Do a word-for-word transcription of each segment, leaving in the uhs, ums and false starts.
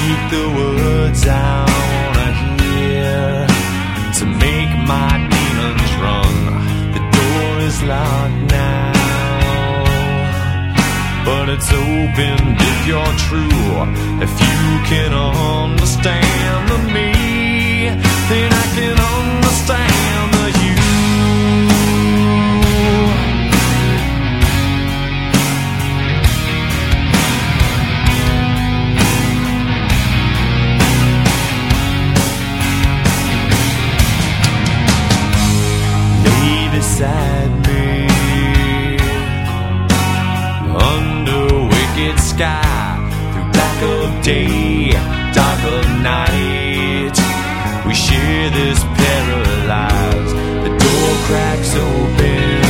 speak the words I wanna hear to make my demons run. The door is locked now, but it's open if you're true. If you can understand the me, then I can understand the you. Lay beside me under wicked sky, through black of day, dark of night. We share this paralyzed. The door cracks open,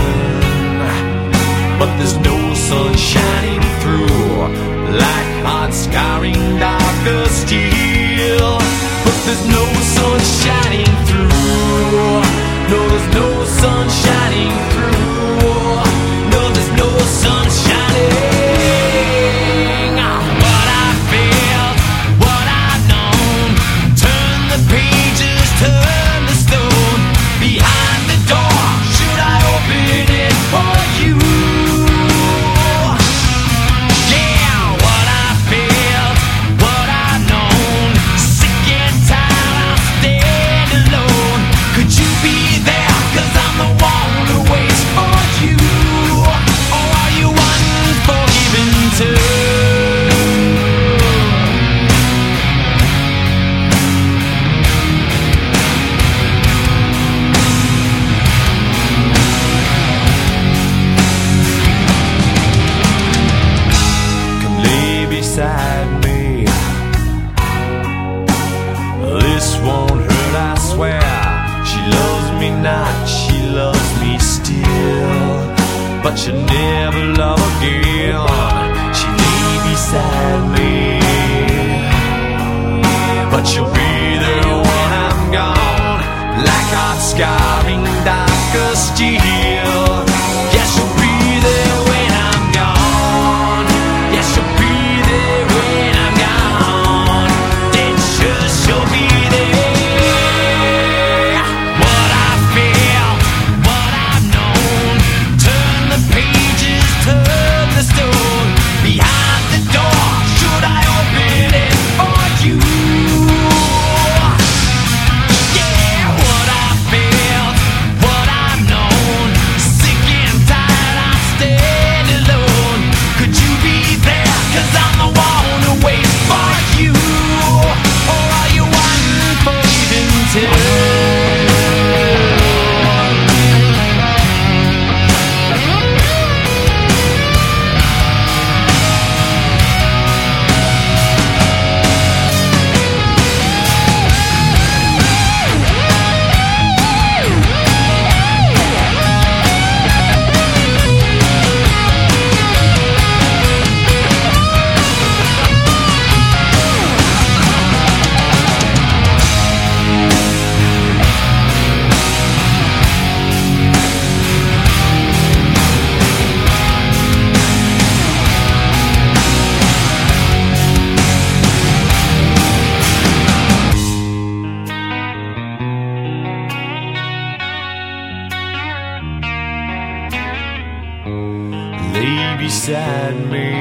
but there's no sun shining through, like hot scarring darker steel. But there's no sun shining through. No, there's no sun shining through. No, there's no sun shining. What I felt, what I've known. Turn the pages, turn the stone. Behind the door, should I open it for you? Yeah, what I felt, what I've known. Sick and tired, I'll stand alone. Could you be there? 'Cause I'm the one who waits for you. Or are you unforgiven too? Come lay beside me. This won't hurt, I swear. She loves me not, she loves me still, but she'll never love again. She lay beside me, but she'll be there when I'm gone, like hot scarring darker steel. Yeah, she'll be there when I'm gone. Yeah, she'll be there when I'm gone. Then sure she'll be there. What I feel, what I've known. Turn the pages, turn the stone. Behind the door, should I open it for you? Yeah, what I feel, what I've known. Sick and tired, I stand alone. Could you be there? 'Cause I'm the one who waits for you. Or are you unforgiven too? Lay beside me.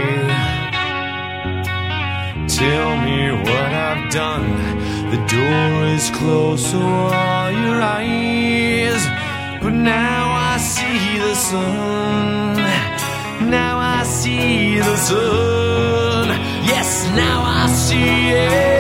Tell me what I've done. The door is closed, so are your eyes. But now I see the sun. Now I see the sun. Yes, now I see it.